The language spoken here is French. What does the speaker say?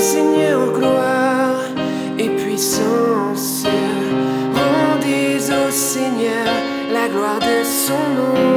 Seigneur, gloire et puissance. Rendez au Seigneur la gloire de son nom.